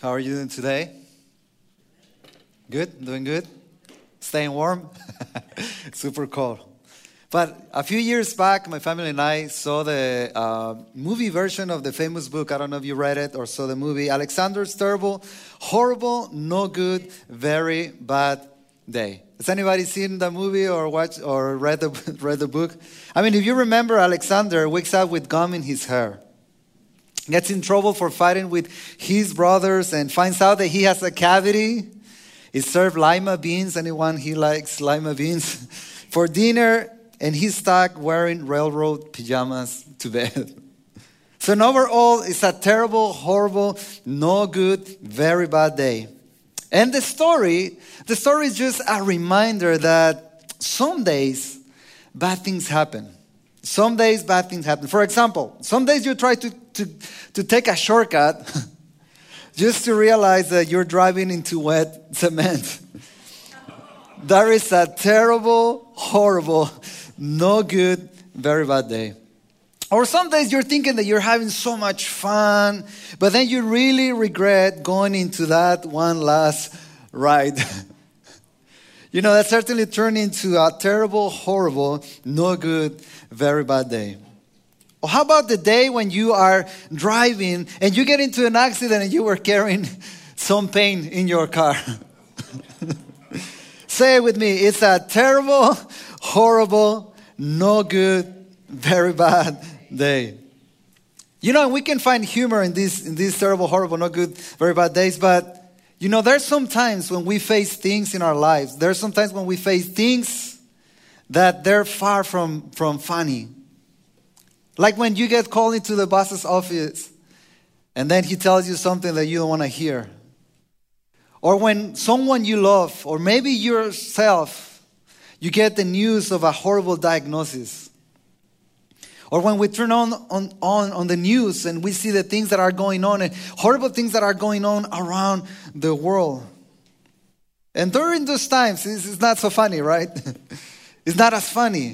How are you doing today? Good? Doing good? Staying warm? Super cold. But a few years back, my family and I saw the movie version of the famous book. I don't know if you read it or saw the movie. Alexander's Terrible, Horrible, No Good, Very Bad Day. Has anybody seen the movie or watched or read the book? I mean, if you remember, Alexander wakes up with gum in his hair. Gets in trouble for fighting with his brothers and finds out that he has a cavity. He's served lima beans. Anyone he likes lima beans for dinner, and he's stuck wearing railroad pajamas to bed. So overall, it's a terrible, horrible, no good, very bad day. And the story is just a reminder that some days bad things happen. Some days bad things happen. For example, some days you try to take a shortcut just to realize that you're driving into wet cement. That is a terrible, horrible, no good, very bad day. Or some days you're thinking that you're having so much fun, but then you really regret going into that one last ride. You know, that certainly turned into a terrible, horrible, no good, very bad day. Or how about the day when you are driving and you get into an accident and you were carrying some pain in your car? Say it with me. It's a terrible, horrible, no good, very bad day. You know, we can find humor in these terrible, horrible, no good, very bad days, but you know, there's some times when we face things in our lives. There's sometimes when we face things that they're far from funny. Like when you get called into the boss's office and then he tells you something that you don't want to hear. Or when someone you love, or maybe yourself, you get the news of a horrible diagnosis. Or when we turn on the news and we see the things that are going on and horrible things that are going on around the world. And during those times, it's not so funny, right? It's not as funny.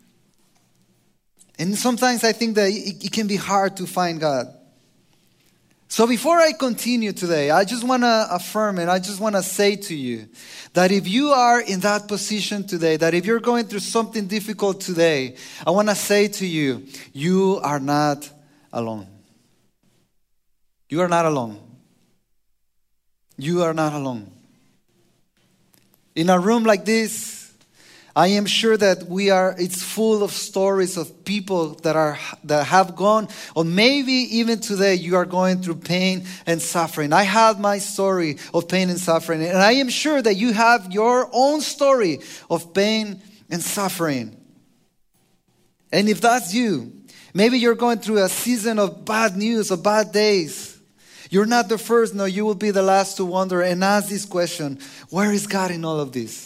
And sometimes I think that it can be hard to find God. So before I continue today, I just want to affirm and I just want to say to you that if you are in that position today, that if you're going through something difficult today, I want to say to you, you are not alone. You are not alone. You are not alone. In a room like this, I am sure that it's full of stories of people that have gone, or maybe even today you are going through pain and suffering. I have my story of pain and suffering, and I am sure that you have your own story of pain and suffering. And if that's you, maybe you're going through a season of bad news, of bad days. You're not the first, no, you will be the last to wonder and ask this question: where is God in all of this?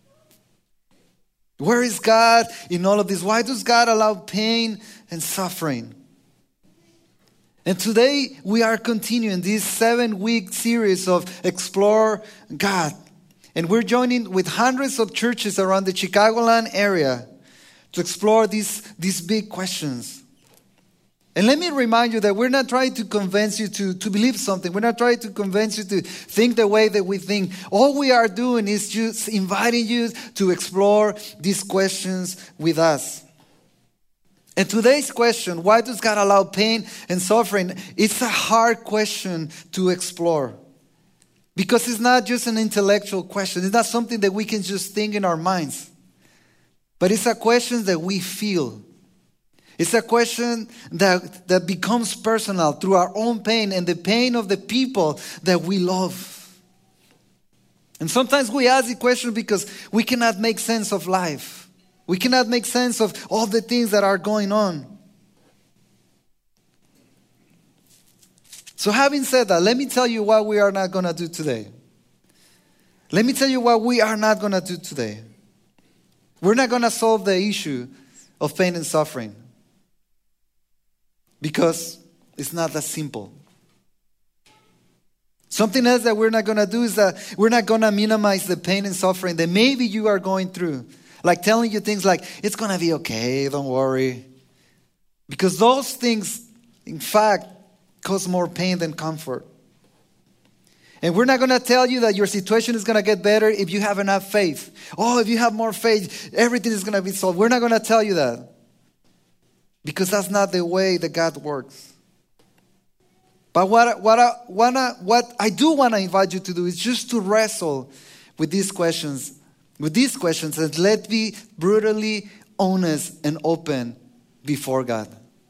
Where is God in all of this? Why does God allow pain and suffering? And today we are continuing this 7-week series of Explore God. And we're joining with hundreds of churches around the Chicagoland area to explore these big questions. And let me remind you that we're not trying to convince you to believe something. We're not trying to convince you to think the way that we think. All we are doing is just inviting you to explore these questions with us. And today's question, why does God allow pain and suffering? It's a hard question to explore. Because it's not just an intellectual question. It's not something that we can just think in our minds. But it's a question that we feel. It's a question that becomes personal through our own pain and the pain of the people that we love. And sometimes we ask the question because we cannot make sense of life. We cannot make sense of all the things that are going on. So having said that, let me tell you what we are not going to do today. Let me tell you what we are not going to do today. We're not going to solve the issue of pain and suffering. Because it's not that simple. Something else that we're not going to do is that we're not going to minimize the pain and suffering that maybe you are going through. Like telling you things like, it's going to be okay, don't worry. Because those things, in fact, cause more pain than comfort. And we're not going to tell you that your situation is going to get better if you have enough faith. Oh, if you have more faith, everything is going to be solved. We're not going to tell you that. Because that's not the way that God works. But what I do want to invite you to do is just to wrestle with these questions. And let's be brutally honest and open before God.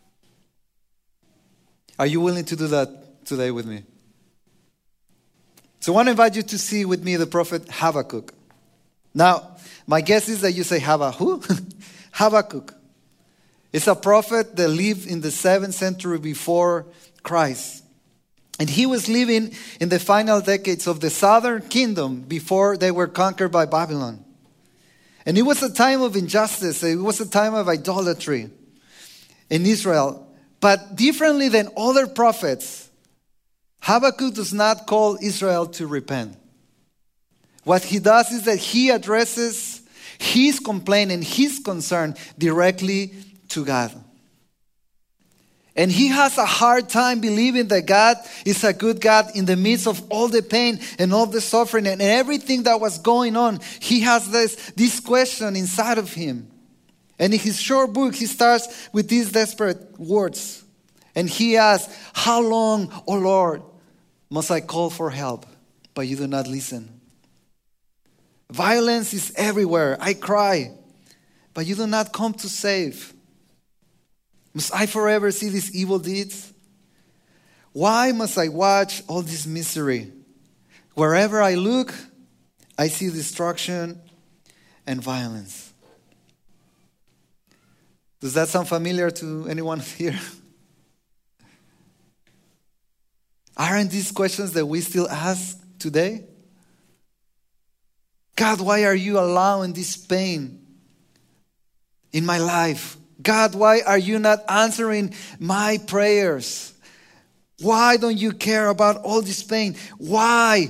Are you willing to do that today with me? So I want to invite you to see with me the prophet Habakkuk. Now, my guess is that you say who? Habakkuk. It's a prophet that lived in the 7th century before Christ. And he was living in the final decades of the southern kingdom before they were conquered by Babylon. And it was a time of injustice. It was a time of idolatry in Israel. But differently than other prophets, Habakkuk does not call Israel to repent. What he does is that he addresses his complaint and his concern directly to God. And he has a hard time believing that God is a good God in the midst of all the pain and all the suffering and everything that was going on. He has this question inside of him. And in his short book, he starts with these desperate words. And he asks, how long, O Lord, must I call for help, but you do not listen? Violence is everywhere. I cry, but you do not come to save. Must I forever see these evil deeds? Why must I watch all this misery? Wherever I look, I see destruction and violence. Does that sound familiar to anyone here? Aren't these questions that we still ask today? God, why are you allowing this pain in my life? God, why are you not answering my prayers? Why don't you care about all this pain? Why?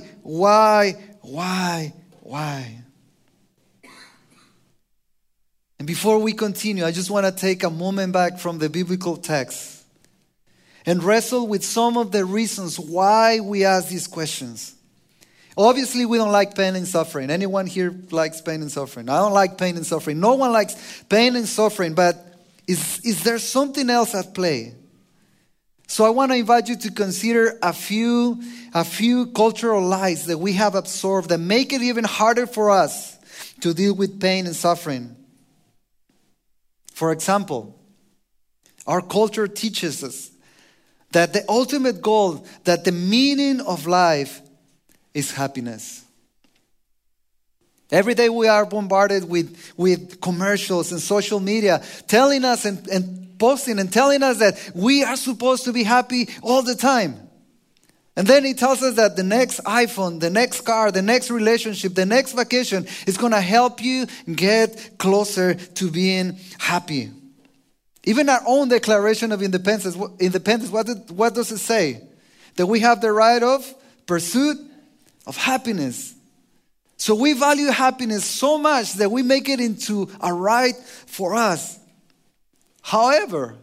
And before we continue, I just want to take a moment back from the biblical text and wrestle with some of the reasons why we ask these questions. Obviously, we don't like pain and suffering. Anyone here likes pain and suffering? I don't like pain and suffering. No one likes pain and suffering, but is there something else at play? So I want to invite you to consider a few cultural lies that we have absorbed that make it even harder for us to deal with pain and suffering. For example, our culture teaches us that the ultimate goal, that the meaning of life is happiness. Every day we are bombarded with commercials and social media telling us and posting and telling us that we are supposed to be happy all the time. And then it tells us that the next iPhone, the next car, the next relationship, the next vacation is going to help you get closer to being happy. Even our own Declaration of Independence, what does it say? That we have the right of pursuit of happiness. So we value happiness so much that we make it into a right for us. However,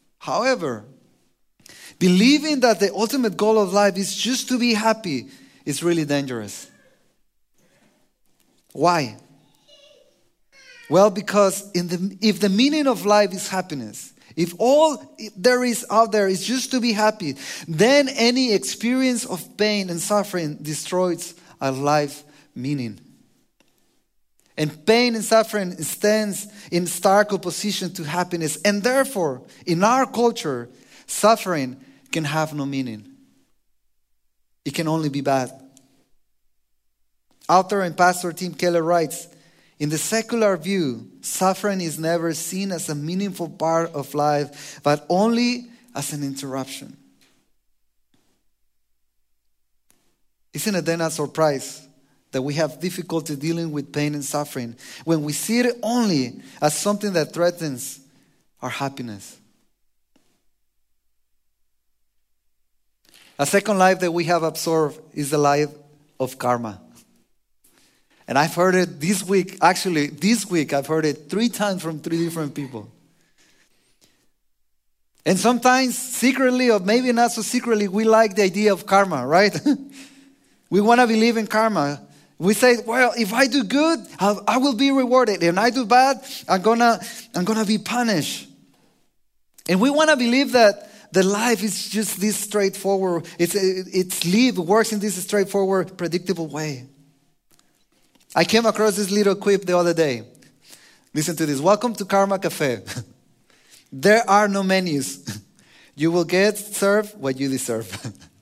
believing that the ultimate goal of life is just to be happy is really dangerous. Why? Well, because if the meaning of life is happiness, if all there is out there is just to be happy, then any experience of pain and suffering destroys our life meaning. And pain and suffering stands in stark opposition to happiness. And therefore, in our culture, suffering can have no meaning. It can only be bad. Author and pastor Tim Keller writes, in the secular view, suffering is never seen as a meaningful part of life, but only as an interruption. Isn't it then a surprise that we have difficulty dealing with pain and suffering when we see it only as something that threatens our happiness? A second life that we have absorbed is the life of karma. And I've heard it this week I've heard it 3 times from 3 different people. And sometimes secretly, or maybe not so secretly, we like the idea of karma, right? We want to believe in karma. We say, well, if I do good, I will be rewarded. If I do bad, I'm gonna be punished. And we want to believe that the life is just this straightforward. It works in this straightforward, predictable way. I came across this little quip the other day. Listen to this. Welcome to Karma Cafe. There are no menus. You will get served what you deserve.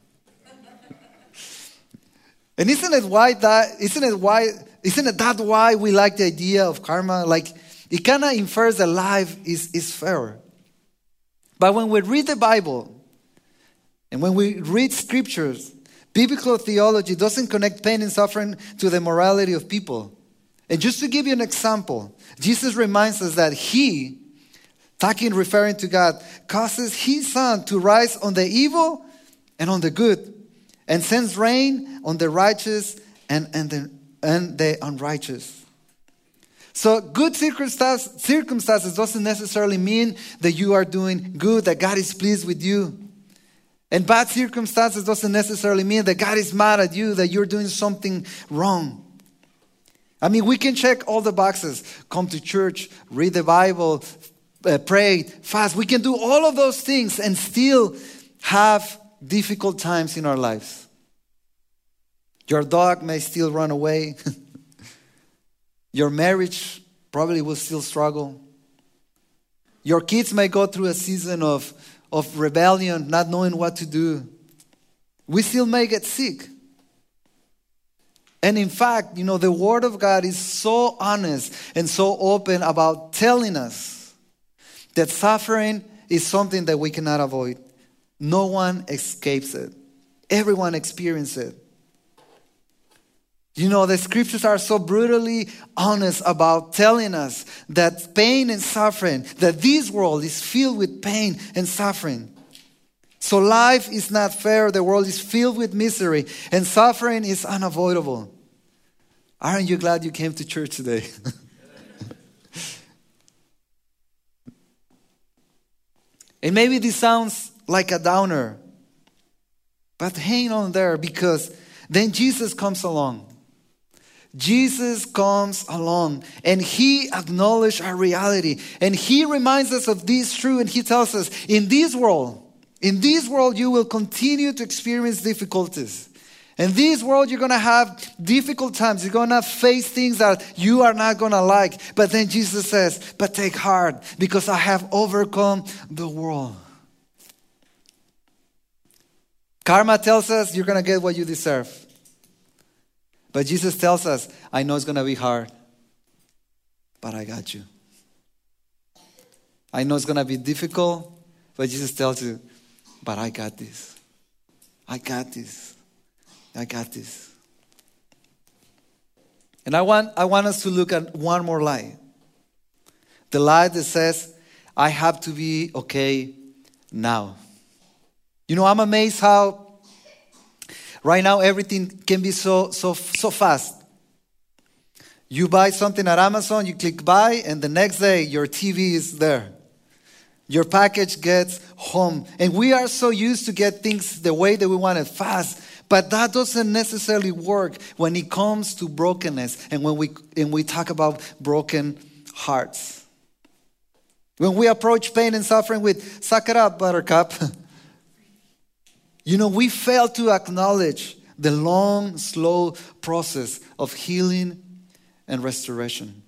And isn't it that why we like the idea of karma? Like, it kind of infers that life is fair. But when we read the Bible and when we read scriptures, biblical theology doesn't connect pain and suffering to the morality of people. And just to give you an example, Jesus reminds us that He, referring to God, causes His sun to rise on the evil and on the good, and sends rain on the righteous and the unrighteous. So good circumstances doesn't necessarily mean that you are doing good, that God is pleased with you. And bad circumstances doesn't necessarily mean that God is mad at you, that you're doing something wrong. I mean, we can check all the boxes. Come to church, read the Bible, pray, fast. We can do all of those things and still have difficult times in our lives. Your dog may still run away. Your marriage probably will still struggle. Your kids may go through a season of rebellion, not knowing what to do. We still may get sick. And in fact, the Word of God is so honest and so open about telling us that suffering is something that we cannot avoid. No one escapes it. Everyone experiences it. The scriptures are so brutally honest about telling us that pain and suffering, that this world is filled with pain and suffering. So life is not fair. The world is filled with misery, and suffering is unavoidable. Aren't you glad you came to church today? And maybe this sounds like a downer, but hang on there, because then Jesus comes along. Jesus comes along and He acknowledges our reality, and He reminds us of this truth, and He tells us, in this world you will continue to experience difficulties. In this world you're going to have difficult times. You're going to face things that you are not going to like. But then Jesus says, but take heart, because I have overcome the world. Karma tells us you're going to get what you deserve. But Jesus tells us, I know it's going to be hard, but I got you. I know it's going to be difficult, but Jesus tells you, but I got this. I got this. I got this. And I want us to look at one more lie. The lie that says, I have to be okay now. I'm amazed how right now everything can be so fast. You buy something at Amazon, you click buy, and the next day your TV is there. Your package gets home. And we are so used to get things the way that we want it, fast. But that doesn't necessarily work when it comes to brokenness and when we talk about broken hearts. When we approach pain and suffering with, suck it up, buttercup. We fail to acknowledge the long, slow process of healing and restoration.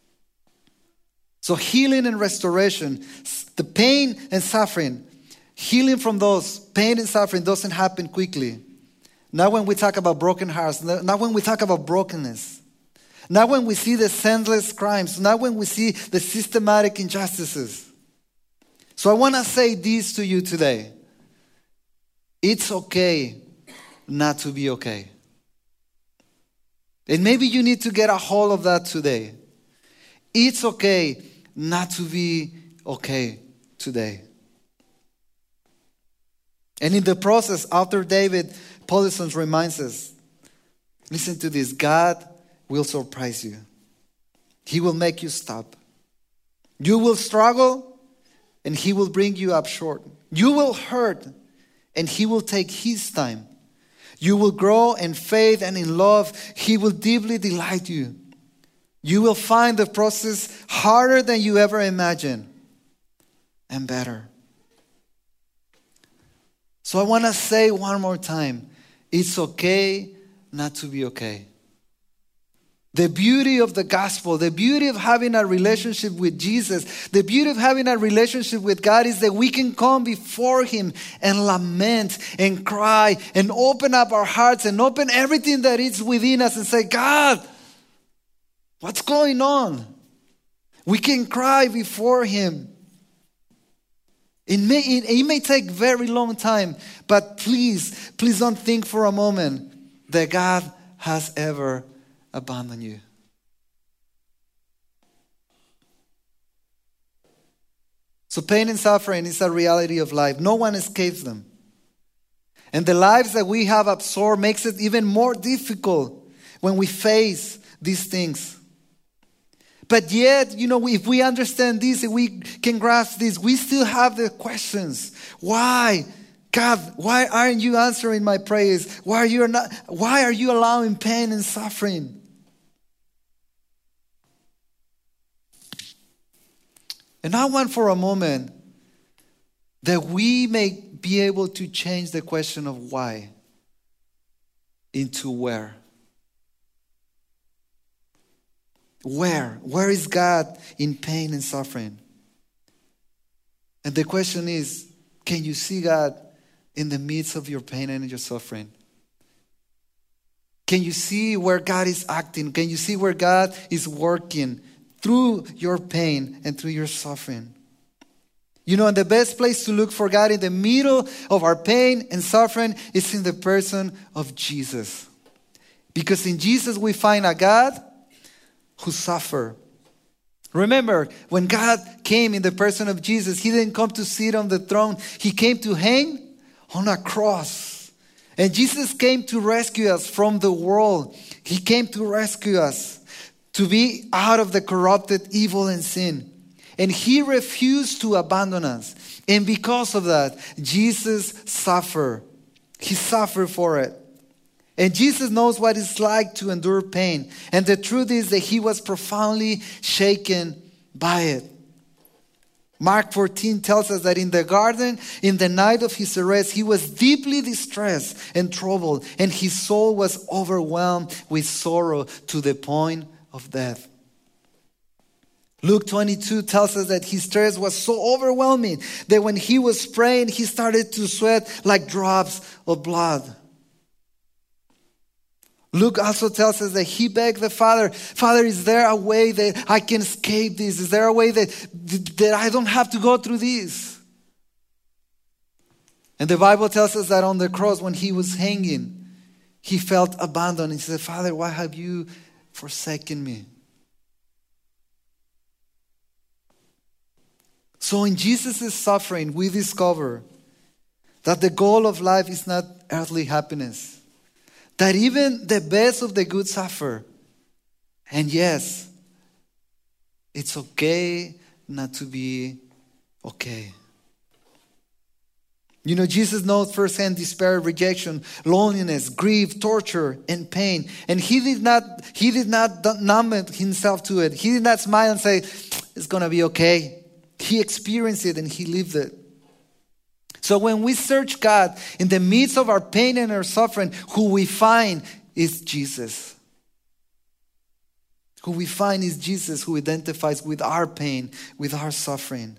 So healing and restoration, the pain and suffering, healing from those pain and suffering doesn't happen quickly. Not when we talk about broken hearts, not when we talk about brokenness. Not when we see the senseless crimes, not when we see the systematic injustices. So I want to say this to you today. It's okay not to be okay. And maybe you need to get a hold of that today. It's okay not to be okay today. And in the process, after David, Paulson reminds us, listen to this, God will surprise you. He will make you stop. You will struggle, and He will bring you up short. You will hurt, and He will take His time. You will grow in faith and in love. He will deeply delight you. You will find the process harder than you ever imagined and better. So I want to say one more time, it's okay not to be okay. The beauty of the gospel, the beauty of having a relationship with Jesus, the beauty of having a relationship with God is that we can come before Him and lament and cry and open up our hearts and open everything that is within us and say, God, what's going on? We can cry before Him. It may take a very long time, but please don't think for a moment that God has ever abandoned you. So pain and suffering is a reality of life. No one escapes them. And the lives that we have absorbed makes it even more difficult when we face these things. But yet, if we understand this, if we can grasp this, we still have the questions. Why? God, why aren't you answering my prayers? Why are you allowing pain and suffering? And I want for a moment that we may be able to change the question of why into where. Where? Where is God in pain and suffering? And the question is, can you see God in the midst of your pain and your suffering? Can you see where God is acting? Can you see where God is working through your pain and through your suffering? And the best place to look for God in the middle of our pain and suffering is in the person of Jesus. Because in Jesus we find a God who suffered. Remember, when God came in the person of Jesus, He didn't come to sit on the throne. He came to hang on a cross. And Jesus came to rescue us from the world. He came to rescue us, to be out of the corrupted evil and sin. And He refused to abandon us. And because of that, Jesus suffered. He suffered for it. And Jesus knows what it's like to endure pain. And the truth is that He was profoundly shaken by it. Mark 14 tells us that in the garden, in the night of His arrest, He was deeply distressed and troubled. And His soul was overwhelmed with sorrow to the point of death. Luke 22 tells us that His stress was so overwhelming that when He was praying, He started to sweat like drops of blood. Luke also tells us that He begged the Father, Father, is there a way that I can escape this? Is there a way that I don't have to go through this? And the Bible tells us that on the cross when He was hanging, He felt abandoned. He said, Father, why have you forsaken me? So in Jesus' suffering, we discover that the goal of life is not earthly happiness. That even the best of the good suffer. And yes, it's okay not to be okay. Jesus knows firsthand despair, rejection, loneliness, grief, torture, and pain. And He did not numb Himself to it. He did not smile and say, it's going to be okay. He experienced it and He lived it. So when we search God in the midst of our pain and our suffering, who we find is Jesus. Who we find is Jesus, who identifies with our pain, with our suffering.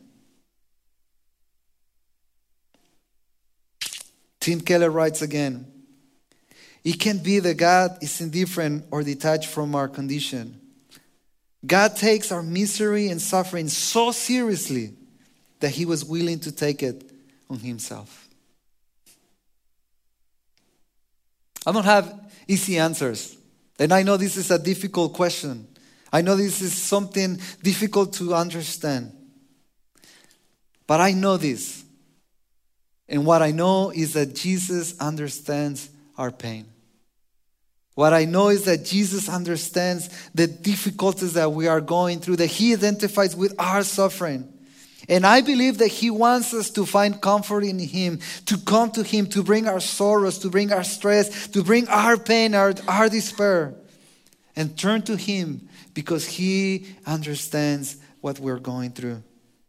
Tim Keller writes again, it can be that God is indifferent or detached from our condition. God takes our misery and suffering so seriously that He was willing to take it on Himself. I don't have easy answers. And I know this is a difficult question. I know this is something difficult to understand. But I know this. And what I know is that Jesus understands our pain. What I know is that Jesus understands the difficulties that we are going through, that He identifies with our suffering. And I believe that He wants us to find comfort in Him, to come to Him, to bring our sorrows, to bring our stress, to bring our pain, our despair, and turn to Him because He understands what we're going through.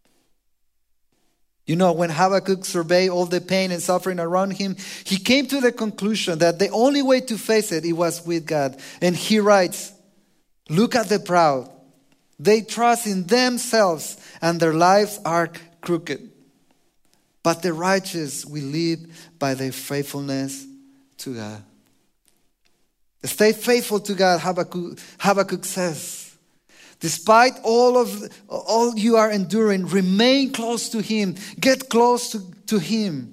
You know, when Habakkuk surveyed all the pain and suffering around him, he came to the conclusion that the only way to face it was with God. And he writes, "Look at the proud. They trust in themselves and their lives are crooked. But the righteous will live by their faithfulness to God." Stay faithful to God, Habakkuk says. Despite all you are enduring, remain close to Him. Get close to Him.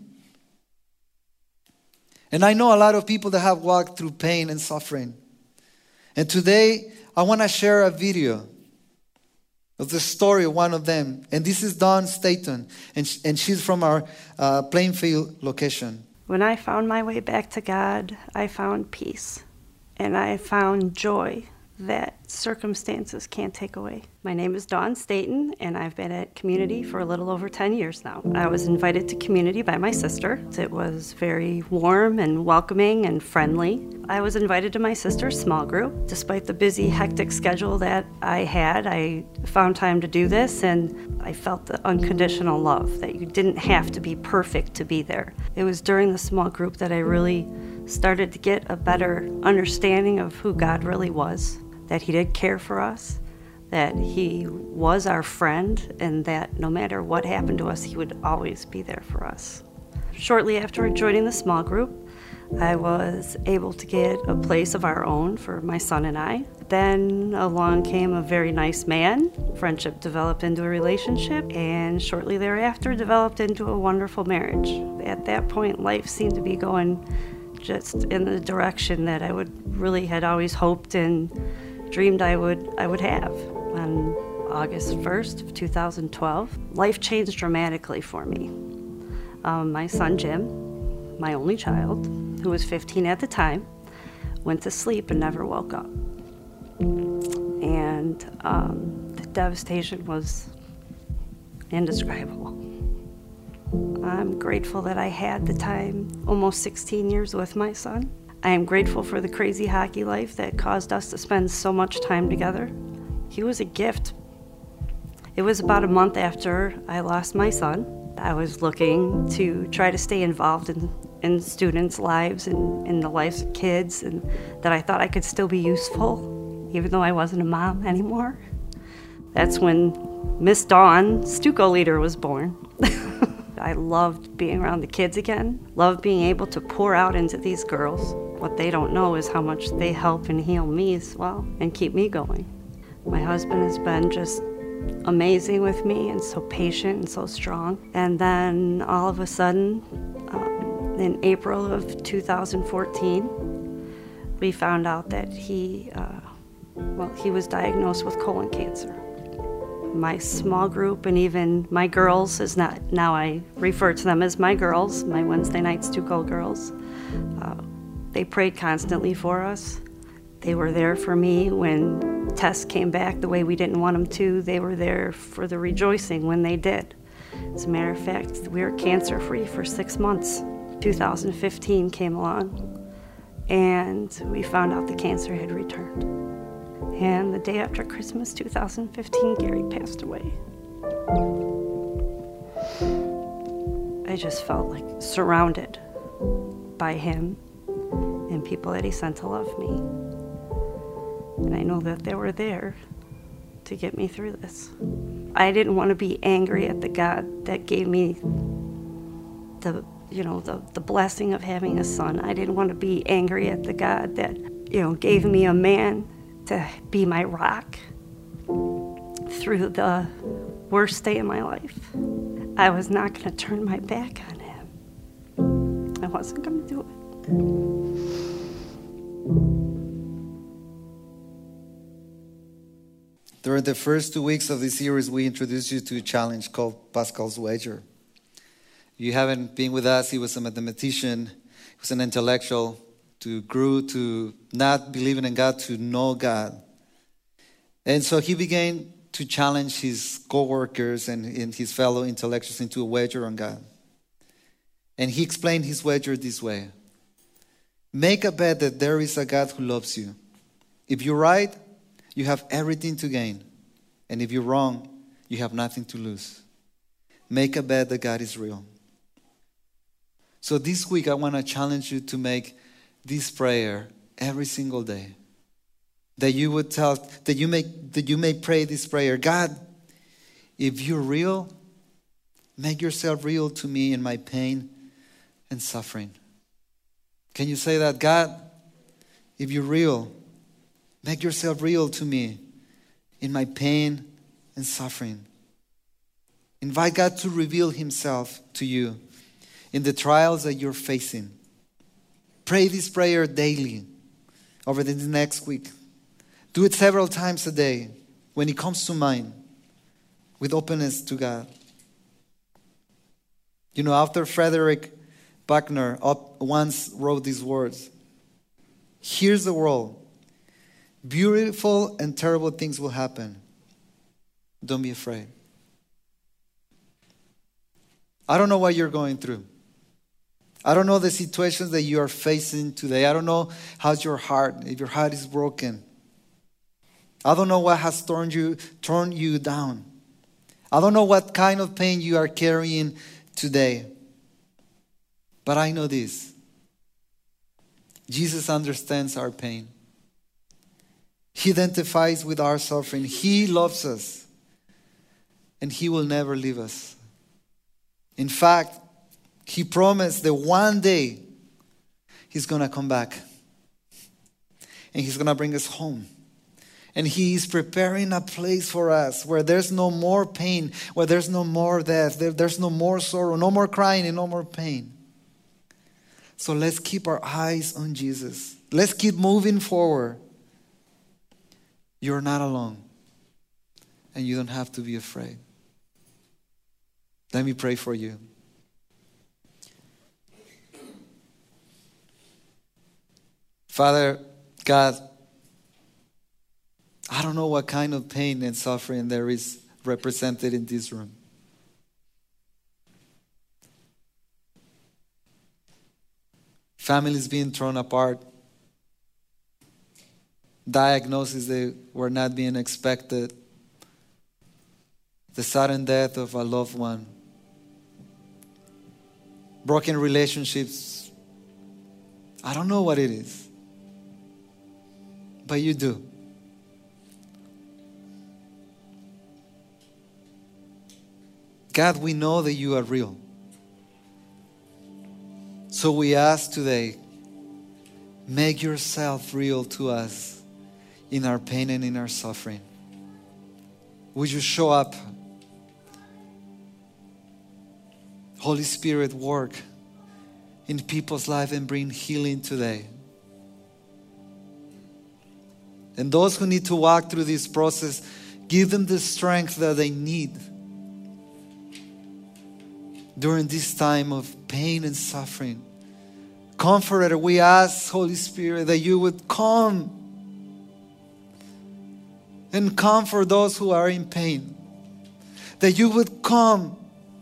And I know a lot of people that have walked through pain and suffering. And today, I want to share a video of the story of one of them. And this is Dawn Staton. And she's from our Plainfield location. When I found my way back to God, I found peace. And I found joy that circumstances can't take away. My name is Dawn Staton, and I've been at Community for a little over 10 years now. I was invited to Community by my sister. It was very warm and welcoming and friendly. I was invited to my sister's small group. Despite the busy, hectic schedule that I had, I found time to do this, and I felt the unconditional love, that you didn't have to be perfect to be there. It was during the small group that I really started to get a better understanding of who God really was, that He did care for us, that He was our friend, and that no matter what happened to us, He would always be there for us. Shortly after joining the small group, I was able to get a place of our own for my son and I. Then along came a very nice man. Friendship developed into a relationship, and shortly thereafter developed into a wonderful marriage. At that point, life seemed to be going just in the direction that I had always hoped and dreamed I would have. On August 1st of 2012, life changed dramatically for me. My son Jim, my only child, who was 15 at the time, went to sleep and never woke up. And the devastation was indescribable. I'm grateful that I had the time, almost 16 years with my son. I am grateful for the crazy hockey life that caused us to spend so much time together. He was a gift. It was about a month after I lost my son. I was looking to try to stay involved in students' lives and in the lives of kids, and that I thought I could still be useful, even though I wasn't a mom anymore. That's when Miss Dawn, Stuco Leader, was born. I loved being around the kids again, loved being able to pour out into these girls. What they don't know is how much they help and heal me as well and keep me going. My husband has been just amazing with me and so patient and so strong. And then all of a sudden, in April of 2014, we found out that he was diagnosed with colon cancer. My small group and even my girls, now I refer to them as my girls, my Wednesday night Stuco girls. They prayed constantly for us. They were there for me when tests came back the way we didn't want them to. They were there for the rejoicing when they did. As a matter of fact, we were cancer-free for 6 months. 2015 came along, and we found out the cancer had returned. And the day after Christmas 2015, Gary passed away. I just felt like surrounded by him and people that he sent to love me. And I know that they were there to get me through this. I didn't want to be angry at the God that gave me the blessing of having a son. I didn't want to be angry at the God that, gave me a man to be my rock through the worst day of my life. I was not going to turn my back on him. I wasn't going to do it. During the first 2 weeks of this series, we introduced you to a challenge called Pascal's Wager. You haven't been with us. He was a mathematician. He was an intellectual. Grew to not believing in God, to know God. And so he began to challenge his co-workers and his fellow intellectuals into a wager on God. And he explained his wager this way. Make a bet that there is a God who loves you. If you're right, you have everything to gain. And if you're wrong, you have nothing to lose. Make a bet that God is real. So this week I want to challenge you to make this prayer every single day. That you would that you may pray this prayer. God, if you're real, make yourself real to me in my pain and suffering. Can you say that? God, if you're real, make yourself real to me in my pain and suffering. Invite God to reveal himself to you in the trials that you're facing. Pray this prayer daily over the next week. Do it several times a day when it comes to mind with openness to God. You know, author Frederick Buechner once wrote these words. Here's the world. Beautiful and terrible things will happen. Don't be afraid. I don't know what you're going through. I don't know the situations that you are facing today. I don't know how's your heart, if your heart is broken. I don't know what has torn you down. I don't know what kind of pain you are carrying today. But I know this. Jesus understands our pain. He identifies with our suffering. He loves us. And he will never leave us. In fact, he promised that one day he's going to come back. And he's going to bring us home. And he is preparing a place for us where there's no more pain, where there's no more death, there's no more sorrow, no more crying and no more pain. So let's keep our eyes on Jesus. Let's keep moving forward. You're not alone. And you don't have to be afraid. Let me pray for you. Father, God, I don't know what kind of pain and suffering there is represented in this room. Families being thrown apart. Diagnoses that were not being expected. The sudden death of a loved one. Broken relationships. I don't know what it is. But you do. God, we know that you are real. So we ask today, make yourself real to us in our pain and in our suffering. Would you show up? Holy Spirit, work in people's life and bring healing today. And those who need to walk through this process, give them the strength that they need during this time of pain and suffering. Comforter, we ask, Holy Spirit, that you would come and comfort those who are in pain. That you would come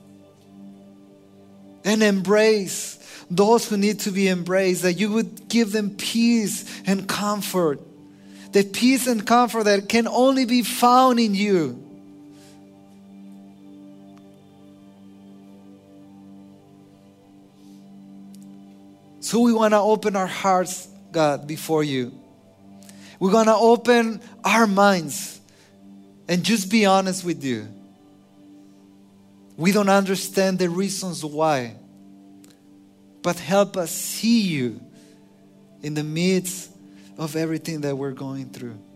and embrace those who need to be embraced. That you would give them peace and comfort. The peace and comfort that can only be found in you. So we want to open our hearts, God, before you. We're going to open our minds and just be honest with you. We don't understand the reasons why. But help us see you in the midst of everything that we're going through.